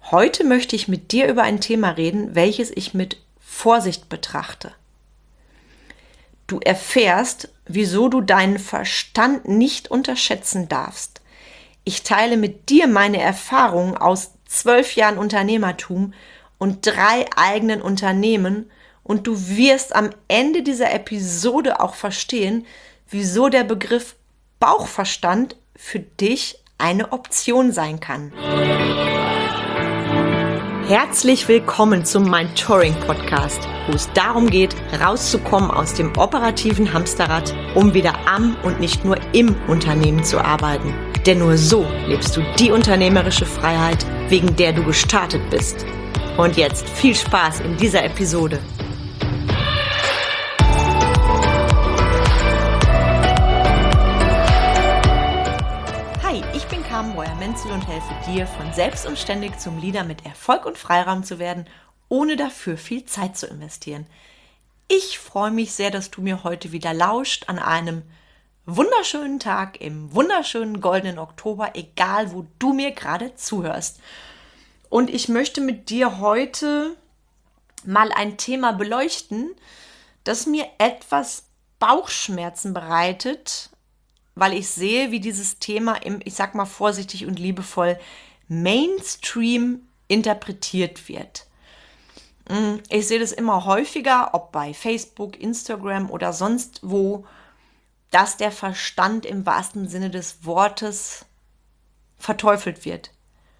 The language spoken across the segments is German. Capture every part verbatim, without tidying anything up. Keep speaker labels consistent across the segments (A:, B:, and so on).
A: Heute möchte ich mit dir über ein Thema reden, welches ich mit Vorsicht betrachte. Du erfährst, wieso du deinen Verstand nicht unterschätzen darfst. Ich teile mit dir meine Erfahrungen aus zwölf Jahren Unternehmertum und drei eigenen Unternehmen und du wirst am Ende dieser Episode auch verstehen, wieso der Begriff Bauchverstand für dich eine Option sein kann. Herzlich willkommen zum Mentoring-Podcast, wo es darum geht, rauszukommen aus dem operativen Hamsterrad, um wieder am und nicht nur im Unternehmen zu arbeiten. Denn nur so lebst du die unternehmerische Freiheit, wegen der du gestartet bist. Und jetzt viel Spaß in dieser Episode. Hi, ich bin Carmen Breuer-Menzel und helfe dir, von selbst und ständig zum Leader mit Erfolg und Freiraum zu werden, ohne dafür viel Zeit zu investieren. Ich freue mich sehr, dass du mir heute wieder lauscht an einem wunderschönen Tag im wunderschönen goldenen Oktober, egal wo du mir gerade zuhörst. Und ich möchte mit dir heute mal ein Thema beleuchten, das mir etwas Bauchschmerzen bereitet, weil ich sehe, wie dieses Thema im, ich sag mal vorsichtig und liebevoll, Mainstream interpretiert wird. Ich sehe das immer häufiger, ob bei Facebook, Instagram oder sonst wo, dass der Verstand im wahrsten Sinne des Wortes verteufelt wird.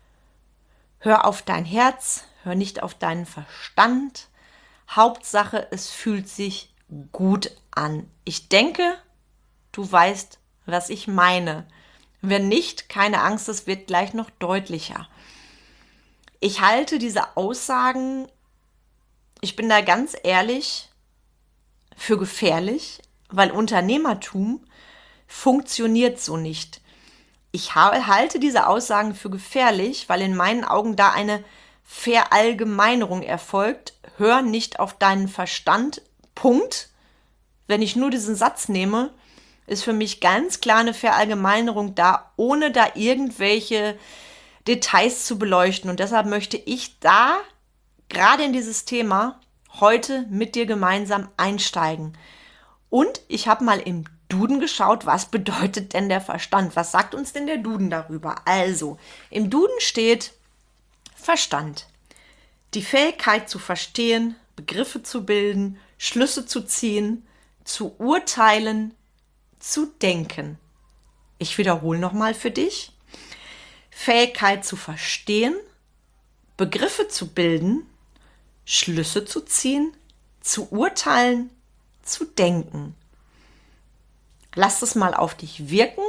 A: Hör auf dein Herz, hör nicht auf deinen Verstand. Hauptsache, es fühlt sich gut an. Ich denke, du weißt, was ich meine. Wenn nicht, keine Angst, es wird gleich noch deutlicher. Ich halte diese Aussagen, ich bin da ganz ehrlich, für gefährlich, weil Unternehmertum funktioniert so nicht. Ich halte diese Aussagen für gefährlich, weil in meinen Augen da eine Verallgemeinerung erfolgt. Hör nicht auf deinen Verstand. Punkt. Wenn ich nur diesen Satz nehme, ist für mich ganz klar eine Verallgemeinerung da, ohne da irgendwelche Details zu beleuchten. Und deshalb möchte ich da gerade in dieses Thema heute mit dir gemeinsam einsteigen. Und ich habe mal im Duden geschaut, was bedeutet denn der Verstand? Was sagt uns denn der Duden darüber? Also, im Duden steht Verstand. Die Fähigkeit zu verstehen, Begriffe zu bilden, Schlüsse zu ziehen, zu urteilen, zu denken. Ich wiederhole nochmal für dich. Fähigkeit zu verstehen, Begriffe zu bilden, Schlüsse zu ziehen, zu urteilen, zu denken. Lass es mal auf dich wirken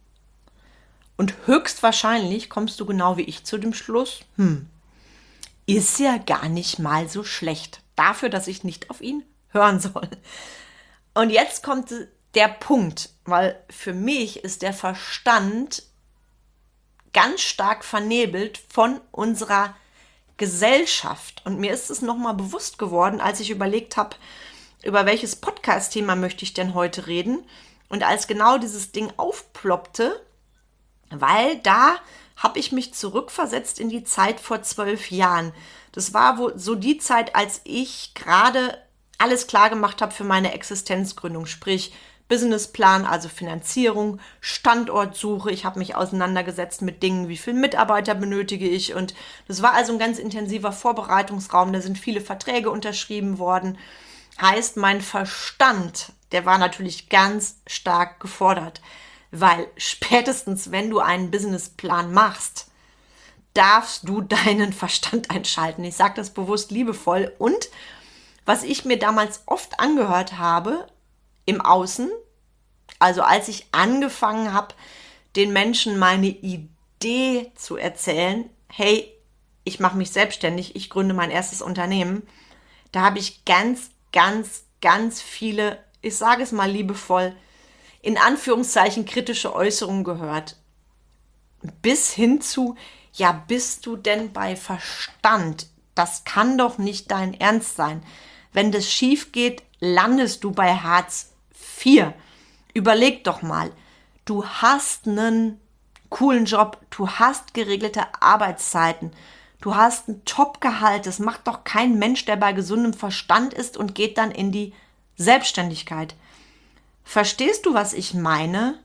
A: und höchstwahrscheinlich kommst du genau wie ich zu dem Schluss, hm, ist ja gar nicht mal so schlecht dafür, dass ich nicht auf ihn hören soll. Und jetzt kommt der Punkt, weil für mich ist der Verstand ganz stark vernebelt von unserer Gesellschaft. Und mir ist es nochmal bewusst geworden, als ich überlegt habe, über welches Podcast-Thema möchte ich denn heute reden? Und als genau dieses Ding aufploppte, weil da habe ich mich zurückversetzt in die Zeit vor zwölf Jahren. Das war wo, so die Zeit, als ich gerade alles klar gemacht habe für meine Existenzgründung, sprich Businessplan, also Finanzierung, Standortsuche. Ich habe mich auseinandergesetzt mit Dingen, wie viele Mitarbeiter benötige ich. Und das war also ein ganz intensiver Vorbereitungsraum. Da sind viele Verträge unterschrieben worden. Heißt, mein Verstand, der war natürlich ganz stark gefordert, weil spätestens, wenn du einen Businessplan machst, darfst du deinen Verstand einschalten. Ich sage das bewusst liebevoll. Und was ich mir damals oft angehört habe, im Außen, also als ich angefangen habe, den Menschen meine Idee zu erzählen, hey, ich mache mich selbstständig, ich gründe mein erstes Unternehmen, da habe ich ganz, ganz, ganz viele, ich sage es mal liebevoll, in Anführungszeichen kritische Äußerungen gehört. Bis hin zu, ja, bist du denn bei Verstand? Das kann doch nicht dein Ernst sein. Wenn das schief geht, landest du bei Hartz vier. Überleg doch mal, du hast einen coolen Job, du hast geregelte Arbeitszeiten, du hast ein Top-Gehalt. Das macht doch kein Mensch, der bei gesundem Verstand ist und geht dann in die Selbstständigkeit. Verstehst du, was ich meine?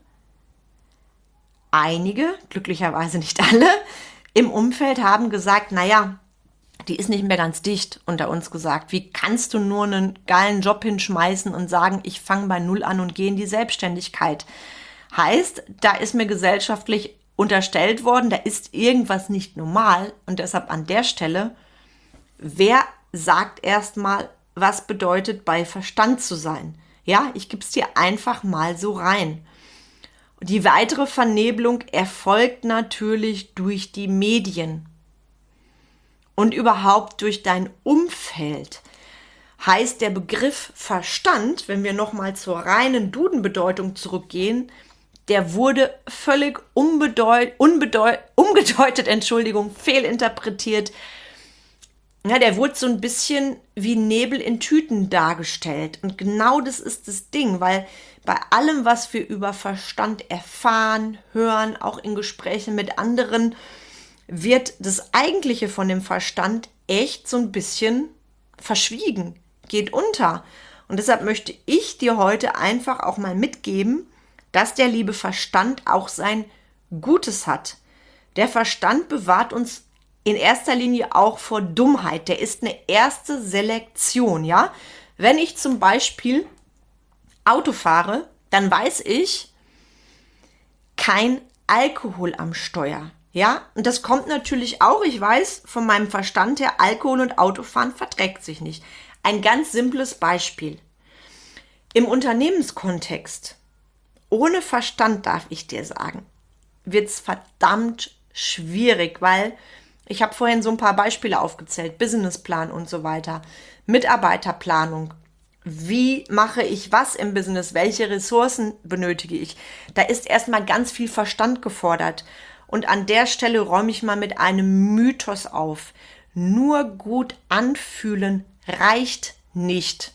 A: Einige, glücklicherweise nicht alle, im Umfeld haben gesagt, naja, die ist nicht mehr ganz dicht, unter uns gesagt. Wie kannst du nur einen geilen Job hinschmeißen und sagen, ich fange bei Null an und gehe in die Selbstständigkeit? Heißt, da ist mir gesellschaftlich unterstellt worden, da ist irgendwas nicht normal. Und deshalb an der Stelle, wer sagt erstmal, was bedeutet bei Verstand zu sein? Ja, ich gebe es dir einfach mal so rein. Die weitere Vernebelung erfolgt natürlich durch die Medien und überhaupt durch dein Umfeld. Heißt, der Begriff Verstand, wenn wir nochmal zur reinen Duden-Bedeutung zurückgehen, der wurde völlig unbedeut- unbedeut- umgedeutet, Entschuldigung, fehlinterpretiert. Ja, der wurde so ein bisschen wie Nebel in Tüten dargestellt. Und genau das ist das Ding, weil bei allem, was wir über Verstand erfahren, hören, auch in Gesprächen mit anderen, wird das Eigentliche von dem Verstand echt so ein bisschen verschwiegen, geht unter. Und deshalb möchte ich dir heute einfach auch mal mitgeben, dass der liebe Verstand auch sein Gutes hat. Der Verstand bewahrt uns in erster Linie auch vor Dummheit. Der ist eine erste Selektion, ja. Wenn ich zum Beispiel Auto fahre, dann weiß ich, kein Alkohol am Steuer, ja. Und das kommt natürlich auch, ich weiß von meinem Verstand her, Alkohol und Autofahren verträgt sich nicht. Ein ganz simples Beispiel. Im Unternehmenskontext, ohne Verstand darf ich dir sagen, wird es verdammt schwierig, weil ich habe vorhin so ein paar Beispiele aufgezählt, Businessplan und so weiter, Mitarbeiterplanung. Wie mache ich was im Business? Welche Ressourcen benötige ich? Da ist erstmal ganz viel Verstand gefordert. Und an der Stelle räume ich mal mit einem Mythos auf. Nur gut anfühlen reicht nicht.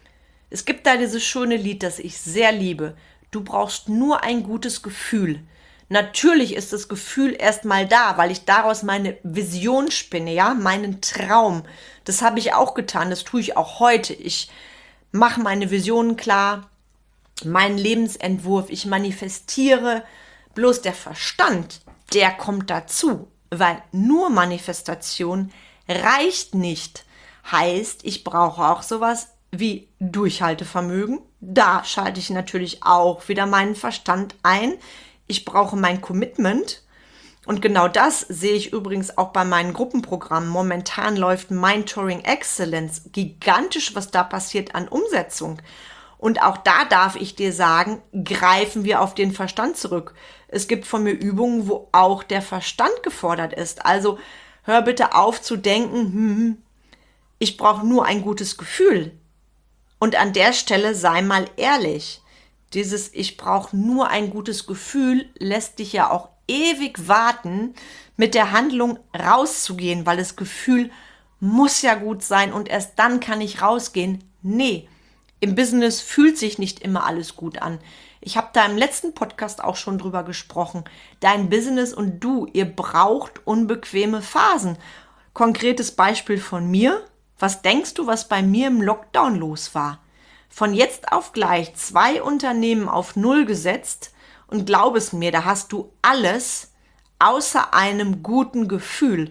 A: Es gibt da dieses schöne Lied, das ich sehr liebe. Du brauchst nur ein gutes Gefühl. Natürlich ist das Gefühl erstmal da, weil ich daraus meine Vision spinne, ja, meinen Traum. Das habe ich auch getan, das tue ich auch heute. Ich mache meine Visionen klar, meinen Lebensentwurf, ich manifestiere. Bloß der Verstand, der kommt dazu, weil nur Manifestation reicht nicht. Heißt, ich brauche auch sowas wie Durchhaltevermögen. Da schalte ich natürlich auch wieder meinen Verstand ein. Ich brauche mein Commitment und genau das sehe ich übrigens auch bei meinen Gruppenprogrammen. Momentan läuft Mentoring Excellence gigantisch, was da passiert an Umsetzung. Und auch da darf ich dir sagen, greifen wir auf den Verstand zurück. Es gibt von mir Übungen, wo auch der Verstand gefordert ist. Also hör bitte auf zu denken, hm, ich brauche nur ein gutes Gefühl. Und an der Stelle sei mal ehrlich. Dieses ich brauche nur ein gutes Gefühl lässt dich ja auch ewig warten, mit der Handlung rauszugehen, weil das Gefühl muss ja gut sein und erst dann kann ich rausgehen. Nee, im Business fühlt sich nicht immer alles gut an. Ich habe da im letzten Podcast auch schon drüber gesprochen. Dein Business und du, ihr braucht unbequeme Phasen. Konkretes Beispiel von mir. Was denkst du, was bei mir im Lockdown los war? Von jetzt auf gleich zwei Unternehmen auf Null gesetzt und glaub es mir, da hast du alles außer einem guten Gefühl.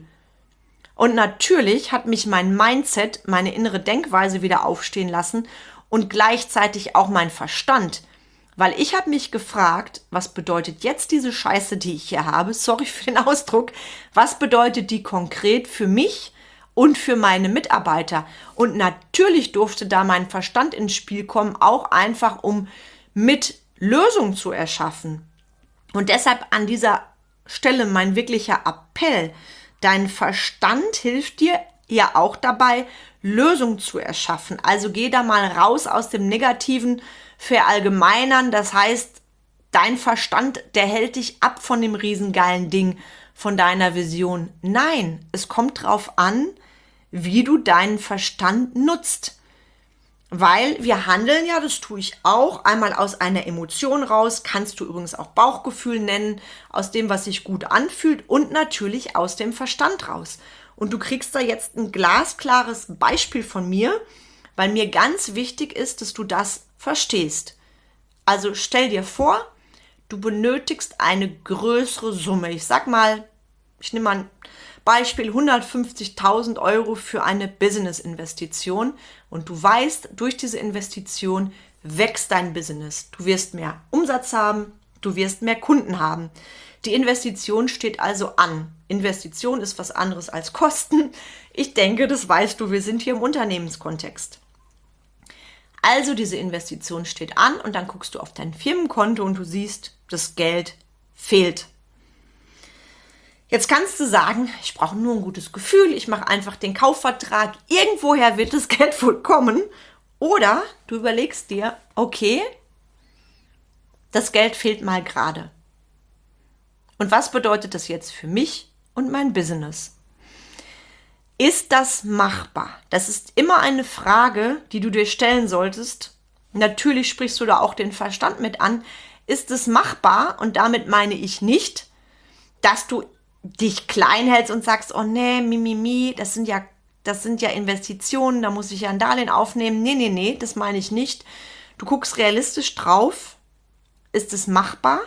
A: Und natürlich hat mich mein Mindset, meine innere Denkweise wieder aufstehen lassen und gleichzeitig auch mein Verstand. Weil ich habe mich gefragt, was bedeutet jetzt diese Scheiße, die ich hier habe, sorry für den Ausdruck, was bedeutet die konkret für mich und für meine Mitarbeiter? Und natürlich durfte da mein Verstand ins Spiel kommen, auch einfach um mit Lösungen zu erschaffen. Und deshalb an dieser Stelle mein wirklicher Appell. Dein Verstand hilft dir ja auch dabei, Lösungen zu erschaffen. Also geh da mal raus aus dem Negativen, verallgemeinern. Das heißt, dein Verstand, der hält dich ab von dem riesengeilen Ding, von deiner Vision. Nein, es kommt drauf an, wie du deinen Verstand nutzt. Weil wir handeln ja, das tue ich auch, einmal aus einer Emotion raus, kannst du übrigens auch Bauchgefühl nennen, aus dem, was sich gut anfühlt und natürlich aus dem Verstand raus. Und du kriegst da jetzt ein glasklares Beispiel von mir, weil mir ganz wichtig ist, dass du das verstehst. Also stell dir vor, du benötigst eine größere Summe. Ich sag mal, ich nehme mal ein Beispiel hundertfünfzigtausend Euro für eine Business-Investition und du weißt, durch diese Investition wächst dein Business. Du wirst mehr Umsatz haben, du wirst mehr Kunden haben. Die Investition steht also an. Investition ist was anderes als Kosten. Ich denke, das weißt du, wir sind hier im Unternehmenskontext. Also diese Investition steht an und dann guckst du auf dein Firmenkonto und du siehst, das Geld fehlt. Jetzt kannst du sagen, ich brauche nur ein gutes Gefühl, ich mache einfach den Kaufvertrag, irgendwoher wird das Geld wohl kommen. Oder du überlegst dir, okay, das Geld fehlt mal gerade. Und was bedeutet das jetzt für mich und mein Business? Ist das machbar? Das ist immer eine Frage, die du dir stellen solltest. Natürlich sprichst du da auch den Verstand mit an. Ist es machbar? Und damit meine ich nicht, dass du dich klein hältst und sagst, oh nee, mimimi, mi, mi, das sind ja, das sind ja Investitionen, da muss ich ja ein Darlehen aufnehmen. Nee, nee, nee, das meine ich nicht. Du guckst realistisch drauf. Ist es machbar?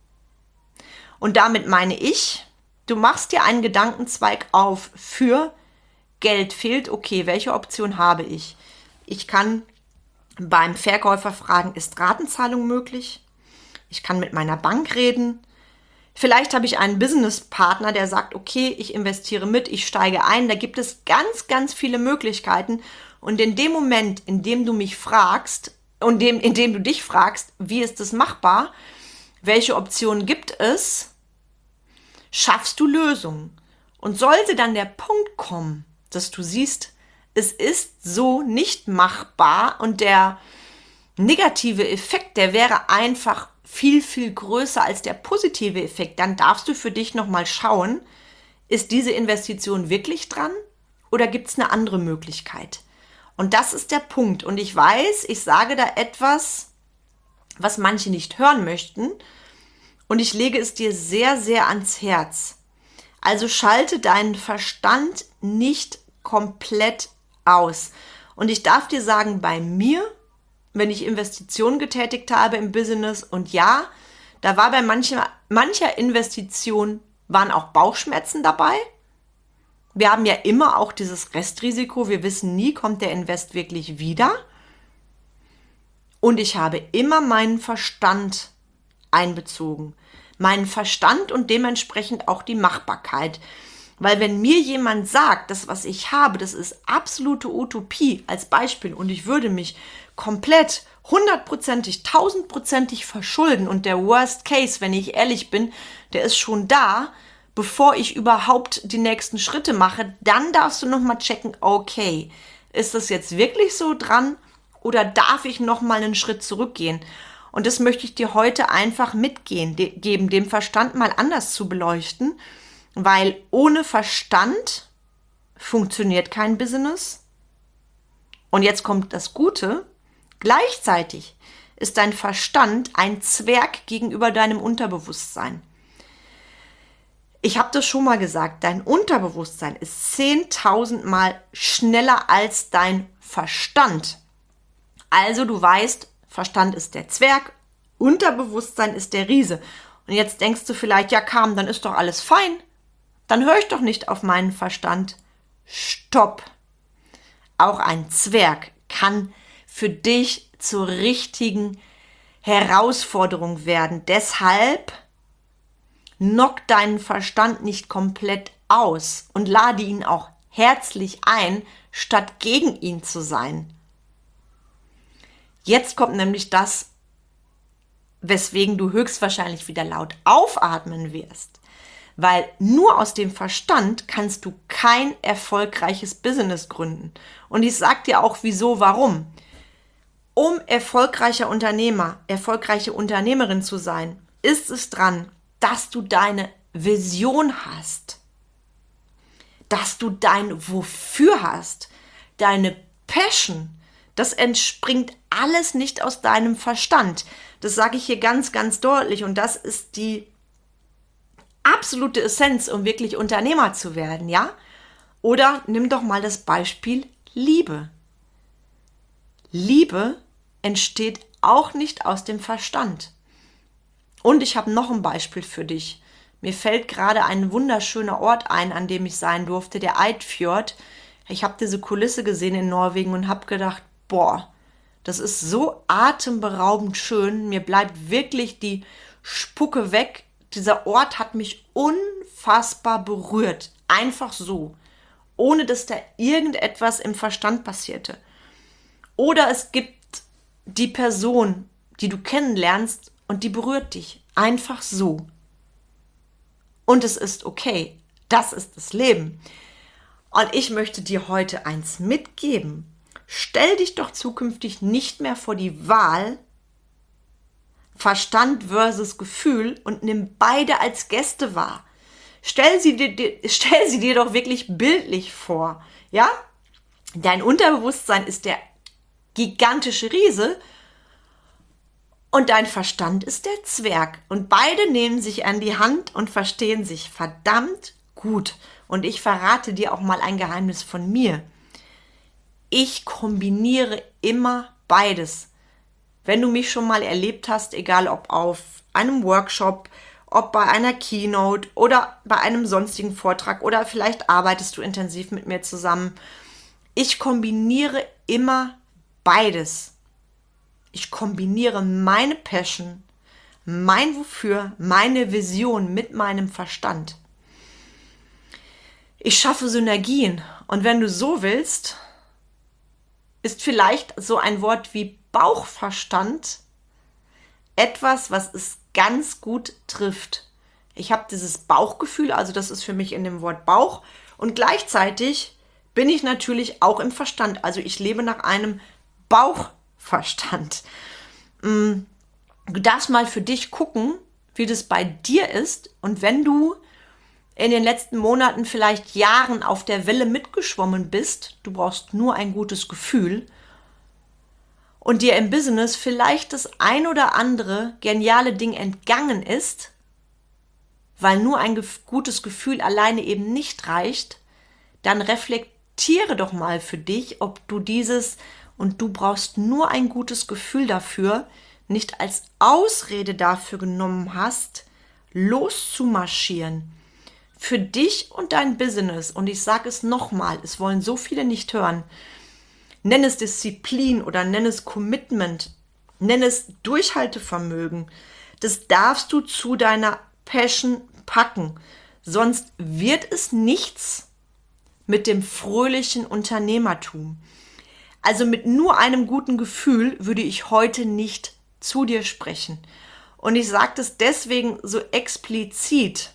A: Und damit meine ich, du machst dir einen Gedankenzweig auf für Geld fehlt. Okay, welche Option habe ich? Ich kann beim Verkäufer fragen, ist Ratenzahlung möglich? Ich kann mit meiner Bank reden. Vielleicht habe ich einen Businesspartner, der sagt, okay, ich investiere mit, ich steige ein. Da gibt es ganz, ganz viele Möglichkeiten. Und in dem Moment, in dem du mich fragst, und dem, in dem du dich fragst, wie ist das machbar? Welche Optionen gibt es? Schaffst du Lösungen. Und sollte dann der Punkt kommen, dass du siehst, es ist so nicht machbar und der negative Effekt, der wäre einfach viel, viel größer als der positive Effekt, dann darfst du für dich nochmal schauen, ist diese Investition wirklich dran oder gibt es eine andere Möglichkeit? Und das ist der Punkt. Und ich weiß, ich sage da etwas, was manche nicht hören möchten. Und ich lege es dir sehr, sehr ans Herz. Also schalte deinen Verstand nicht komplett aus. Und ich darf dir sagen, bei mir, wenn ich Investitionen getätigt habe im Business, und ja, da war bei mancher, mancher Investition, waren auch Bauchschmerzen dabei. Wir haben ja immer auch dieses Restrisiko. Wir wissen nie, kommt der Invest wirklich wieder. Und ich habe immer meinen Verstand einbezogen. Meinen Verstand und dementsprechend auch die Machbarkeit. Weil wenn mir jemand sagt, das, was ich habe, das ist absolute Utopie als Beispiel und ich würde mich komplett hundertprozentig, tausendprozentig verschulden und der Worst Case, wenn ich ehrlich bin, der ist schon da, bevor ich überhaupt die nächsten Schritte mache, dann darfst du nochmal checken, okay, ist das jetzt wirklich so dran oder darf ich nochmal einen Schritt zurückgehen? Und das möchte ich dir heute einfach mitgehen, de- geben, dem Verstand mal anders zu beleuchten, weil ohne Verstand funktioniert kein Business. Und jetzt kommt das Gute, gleichzeitig ist dein Verstand ein Zwerg gegenüber deinem Unterbewusstsein. Ich habe das schon mal gesagt, dein Unterbewusstsein ist zehntausend Mal schneller als dein Verstand. Also du weißt, Verstand ist der Zwerg, Unterbewusstsein ist der Riese. Und jetzt denkst du vielleicht, ja Carmen, dann ist doch alles fein. Dann höre ich doch nicht auf meinen Verstand. Stopp. Auch ein Zwerg kann für dich zur richtigen Herausforderung werden. Deshalb knock deinen Verstand nicht komplett aus und lade ihn auch herzlich ein, statt gegen ihn zu sein. Jetzt kommt nämlich das, weswegen du höchstwahrscheinlich wieder laut aufatmen wirst. Weil nur aus dem Verstand kannst du kein erfolgreiches Business gründen. Und ich sag dir auch wieso, warum. Um erfolgreicher Unternehmer, erfolgreiche Unternehmerin zu sein, ist es dran, dass du deine Vision hast. Dass du dein Wofür hast. Deine Passion. Das entspringt alles nicht aus deinem Verstand. Das sage ich hier ganz, ganz deutlich. Und das ist die absolute Essenz, um wirklich Unternehmer zu werden, ja? Oder nimm doch mal das Beispiel Liebe. Liebe entsteht auch nicht aus dem Verstand. Und ich habe noch ein Beispiel für dich. Mir fällt gerade ein wunderschöner Ort ein, an dem ich sein durfte, der Eidfjord. Ich habe diese Kulisse gesehen in Norwegen und habe gedacht, boah, das ist so atemberaubend schön. Mir bleibt wirklich die Spucke weg. Dieser Ort hat mich unfassbar berührt. Einfach so. Ohne dass da irgendetwas im Verstand passierte. Oder es gibt die Person, die du kennenlernst und die berührt dich. Einfach so. Und es ist okay. Das ist das Leben. Und ich möchte dir heute eins mitgeben. Stell dich doch zukünftig nicht mehr vor die Wahl Verstand versus Gefühl und nimm beide als Gäste wahr. Stell sie dir, stell sie dir doch wirklich bildlich vor. Ja? Dein Unterbewusstsein ist der gigantische Riese und dein Verstand ist der Zwerg. Und beide nehmen sich an die Hand und verstehen sich verdammt gut. Und ich verrate dir auch mal ein Geheimnis von mir. Ich kombiniere immer beides. Wenn du mich schon mal erlebt hast, egal ob auf einem Workshop, ob bei einer Keynote oder bei einem sonstigen Vortrag oder vielleicht arbeitest du intensiv mit mir zusammen. Ich kombiniere immer beides. Ich kombiniere meine Passion, mein Wofür, meine Vision mit meinem Verstand. Ich schaffe Synergien und wenn du so willst, ist vielleicht so ein Wort wie Bauchverstand etwas, was es ganz gut trifft. Ich habe dieses Bauchgefühl, also das ist für mich in dem Wort Bauch und gleichzeitig bin ich natürlich auch im Verstand, also ich lebe nach einem Bauchverstand. Du darfst mal für dich gucken, wie das bei dir ist und wenn du in den letzten Monaten, vielleicht Jahren auf der Welle mitgeschwommen bist, du brauchst nur ein gutes Gefühl und dir im Business vielleicht das ein oder andere geniale Ding entgangen ist, weil nur ein gef- gutes Gefühl alleine eben nicht reicht, dann reflektiere doch mal für dich, ob du dieses und du brauchst nur ein gutes Gefühl dafür, nicht als Ausrede dafür genommen hast, loszumarschieren. Für dich und dein Business, und ich sage es nochmal, es wollen so viele nicht hören, nenn es Disziplin oder nenn es Commitment, nenn es Durchhaltevermögen, das darfst du zu deiner Passion packen, sonst wird es nichts mit dem fröhlichen Unternehmertum. Also mit nur einem guten Gefühl würde ich heute nicht zu dir sprechen. Und ich sage das deswegen so explizit,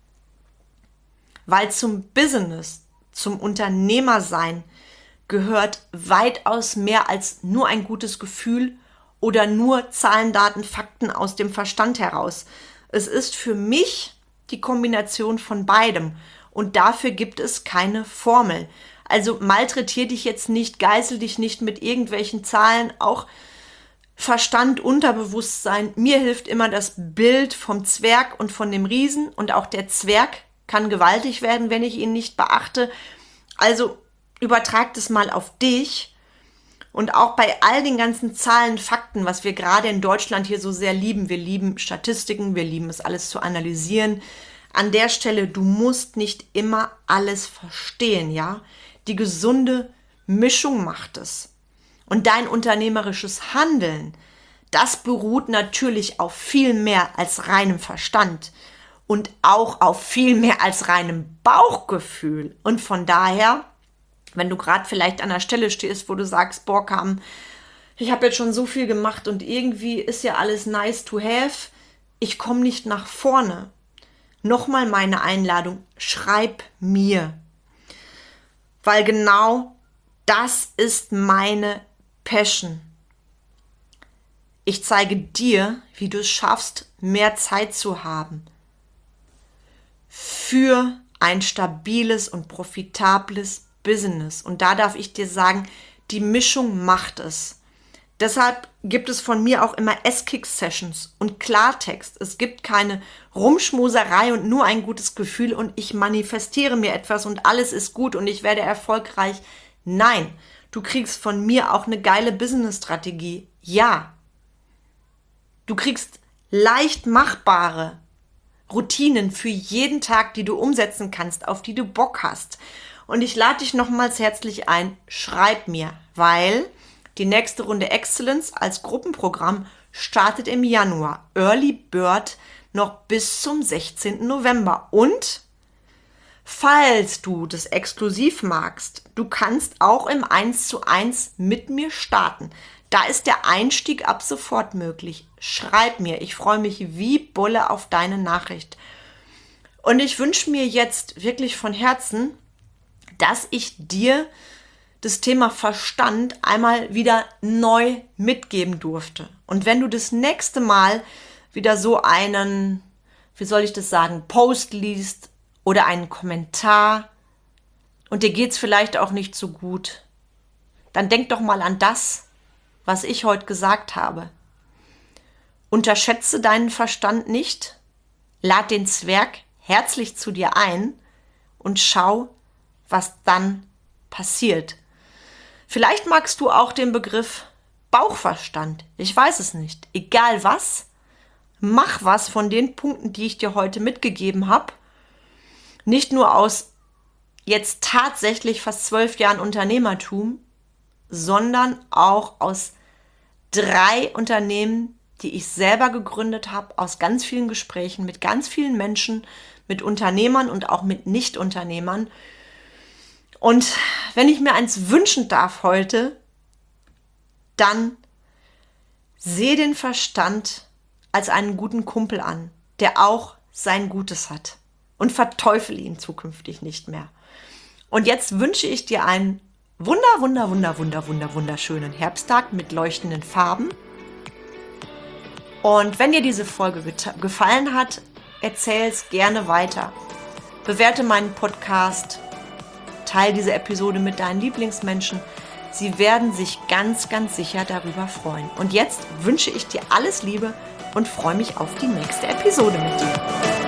A: weil zum Business, zum Unternehmersein gehört weitaus mehr als nur ein gutes Gefühl oder nur Zahlen, Daten, Fakten aus dem Verstand heraus. Es ist für mich die Kombination von beidem und dafür gibt es keine Formel. Also malträtier dich jetzt nicht, geißel dich nicht mit irgendwelchen Zahlen, auch Verstand, Unterbewusstsein. Mir hilft immer das Bild vom Zwerg und von dem Riesen und auch der Zwerg kann gewaltig werden, wenn ich ihn nicht beachte. Also übertrag das mal auf dich und auch bei all den ganzen Zahlen, Fakten, was wir gerade in Deutschland hier so sehr lieben. Wir lieben Statistiken, wir lieben es alles zu analysieren. An der Stelle, du musst nicht immer alles verstehen, ja? Die gesunde Mischung macht es. Und dein unternehmerisches Handeln, das beruht natürlich auf viel mehr als reinem Verstand und auch auf viel mehr als reinem Bauchgefühl. Und von daher, wenn du gerade vielleicht an der Stelle stehst, wo du sagst, boah, Carmen, ich habe jetzt schon so viel gemacht und irgendwie ist ja alles nice to have, ich komme nicht nach vorne. Nochmal meine Einladung, schreib mir. Weil genau das ist meine Passion. Ich zeige dir, wie du es schaffst, mehr Zeit zu haben für ein stabiles und profitables Business. Und da darf ich dir sagen, die Mischung macht es. Deshalb gibt es von mir auch immer S-Kick-Sessions und Klartext. Es gibt keine Rumschmuserei und nur ein gutes Gefühl und ich manifestiere mir etwas und alles ist gut und ich werde erfolgreich. Nein, du kriegst von mir auch eine geile Business-Strategie. Ja. Du kriegst leicht machbare Routinen für jeden Tag, die du umsetzen kannst, auf die du Bock hast. Und ich lade dich nochmals herzlich ein, schreib mir, weil die nächste Runde Excellence als Gruppenprogramm startet im Januar. Early Bird noch bis zum sechzehnten November. Und falls du das exklusiv magst, du kannst auch im eins zu eins mit mir starten. Da ist der Einstieg ab sofort möglich. Schreib mir, ich freue mich wie Bolle auf deine Nachricht. Und ich wünsche mir jetzt wirklich von Herzen, dass ich dir das Thema Verstand einmal wieder neu mitgeben durfte. Und wenn du das nächste Mal wieder so einen, wie soll ich das sagen, Post liest oder einen Kommentar und dir geht's vielleicht auch nicht so gut, dann denk doch mal an das, was ich heute gesagt habe. Unterschätze deinen Verstand nicht, lad den Zwerg herzlich zu dir ein und schau, was dann passiert. Vielleicht magst du auch den Begriff Bauchverstand. Ich weiß es nicht. Egal was, mach was von den Punkten, die ich dir heute mitgegeben habe. Nicht nur aus jetzt tatsächlich fast zwölf Jahren Unternehmertum, sondern auch aus drei Unternehmen, die ich selber gegründet habe, aus ganz vielen Gesprächen mit ganz vielen Menschen, mit Unternehmern und auch mit Nicht-Unternehmern. Und wenn ich mir eins wünschen darf heute, dann sehe den Verstand als einen guten Kumpel an, der auch sein Gutes hat und verteufel ihn zukünftig nicht mehr. Und jetzt wünsche ich dir einen wunder, wunder, wunder, wunder, wunder, wunderschönen Herbsttag mit leuchtenden Farben. Und wenn dir diese Folge get- gefallen hat, erzähl es gerne weiter. Bewerte meinen Podcast, teile diese Episode mit deinen Lieblingsmenschen. Sie werden sich ganz, ganz sicher darüber freuen. Und jetzt wünsche ich dir alles Liebe und freue mich auf die nächste Episode mit dir.